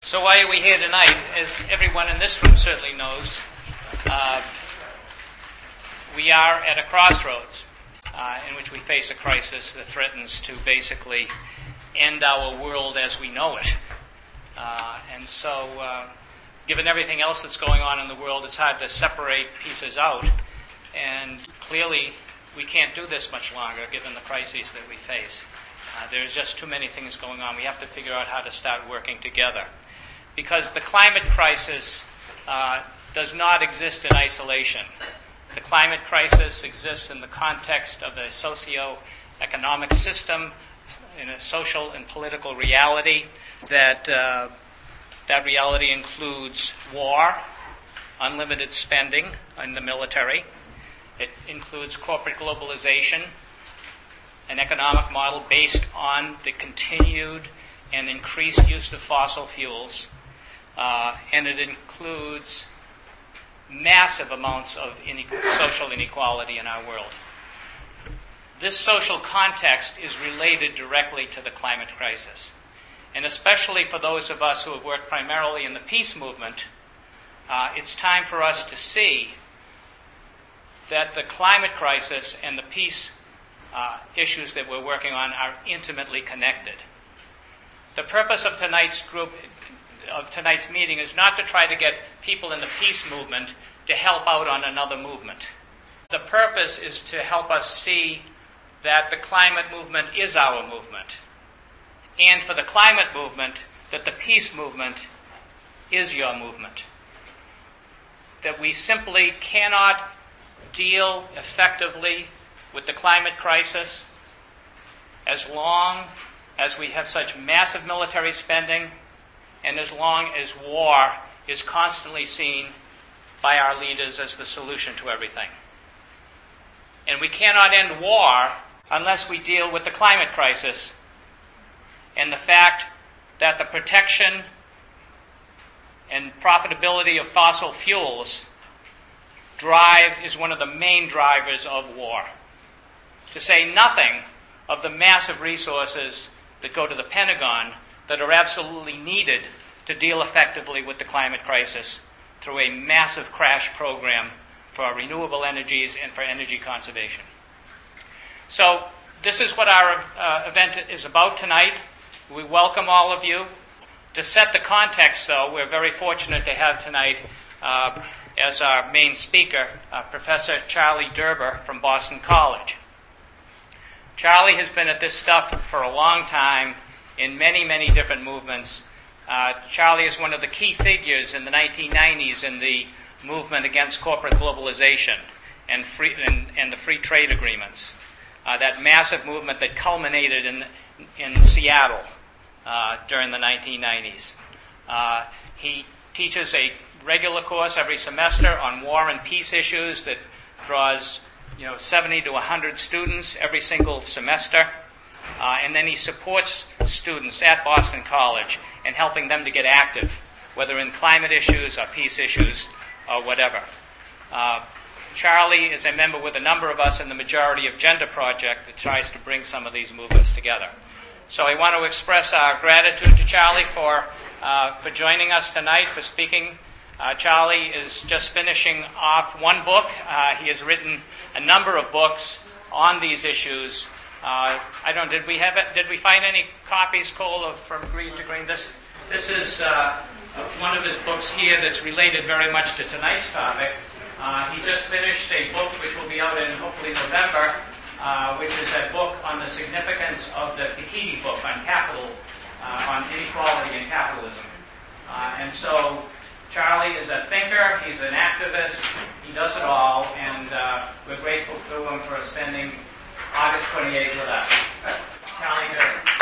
So why are we here tonight? As everyone in this room certainly knows, we are at a crossroads in which we face a crisis that threatens to basically end our world as we know it. And so, given everything else that's going on in the world, it's hard to separate pieces out. And clearly, we can't do this much longer, given the crises that we face. There's just too many things going on. We have to figure out how to start working together. Because the climate crisis does not exist in isolation. The climate crisis exists in the context of a socio-economic system, in a social and political reality that reality includes war, unlimited spending in the military. It includes corporate globalization, an economic model based on the continued and increased use of fossil fuels, and it includes massive amounts of social inequality in our world. This social context is related directly to the climate crisis. And especially for those of us who have worked primarily in the peace movement, it's time for us to see that the climate crisis and the peace issues that we're working on are intimately connected. The purpose of tonight's meeting is not to try to get people in the peace movement to help out on another movement. The purpose is to help us see that the climate movement is our movement. And for the climate movement, that the peace movement is your movement. That we simply cannot deal effectively with the climate crisis as long as we have such massive military spending and as long as war is constantly seen by our leaders as the solution to everything. And we cannot end war unless we deal with the climate crisis and the fact that the protection and profitability of fossil fuels is one of the main drivers of war. To say nothing of the massive resources that go to the Pentagon that are absolutely needed to deal effectively with the climate crisis through a massive crash program for renewable energies and for energy conservation. So this is what our event is about tonight. We welcome all of you. To set the context, though, we're very fortunate to have tonight as our main speaker, Professor Charlie Derber from Boston College. Charlie has been at this stuff for a long time in many, many different movements. Charlie is one of the key figures in the 1990s in the movement against corporate globalization and the free trade agreements. That massive movement that culminated in Seattle during the 1990s. He teaches a regular course every semester on war and peace issues that draws 70 to 100 students every single semester. And then he supports students at Boston College in helping them to get active, whether in climate issues or peace issues or whatever. Charlie is a member with a number of us in the Majority of Gender Project that tries to bring some of these movements together. So I want to express our gratitude to Charlie for joining us tonight, for speaking. Charlie is just finishing off one book. He has written a number of books on these issues. Did we find any copies, Cole, from Green to Green? This is one of his books here that's related very much to tonight's topic. He just finished a book which will be out in hopefully November, which is a book on the significance of the Piketty book on capital, on inequality and capitalism. And so Charlie is a thinker, he's an activist, he does it all, and we're grateful to him for spending August 28th with us. Charlie, good.